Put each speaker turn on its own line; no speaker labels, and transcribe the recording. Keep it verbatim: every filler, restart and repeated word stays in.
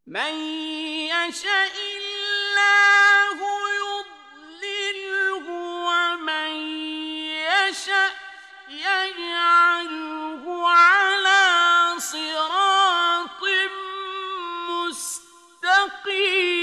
من يشاء الله يضلله ومن يشاء يجعله على صراط مستقيم.